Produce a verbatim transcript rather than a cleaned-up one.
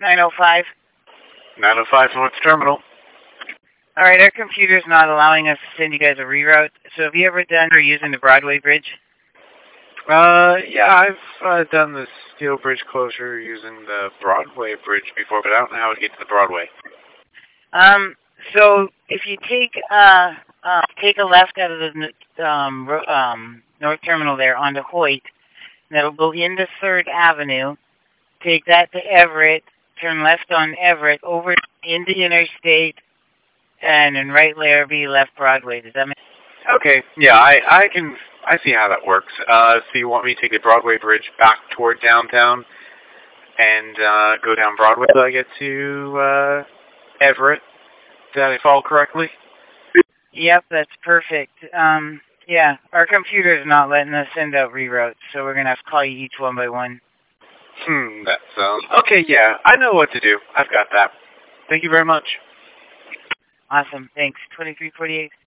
nine oh five. nine oh five North Terminal. All right, our computer's not allowing us to send you guys a reroute. So have you ever done or using the Broadway Bridge? Uh, yeah, I've uh, done the steel bridge closure using the Broadway Bridge before, but I don't know how to get to the Broadway. Um, so if you take uh, uh take a left out of the um um North Terminal there onto Hoyt, that'll go into Third Avenue. Take that to Everett. Turn left on Everett over into Interstate, and then right there be left Broadway. Does that make sense? Okay, yeah, I I can I see how that works. Uh, so you want me to take the Broadway Bridge back toward downtown and uh, go down Broadway till I get to uh, Everett? Did I follow correctly? Yep, that's perfect. Um, yeah, our computer's not letting us send out reroutes, so we're gonna have to call you each one by one. Hmm, that sounds... Okay, yeah, I know what to do. I've got that. Thank you very much. Awesome, thanks. twenty-three forty-eight.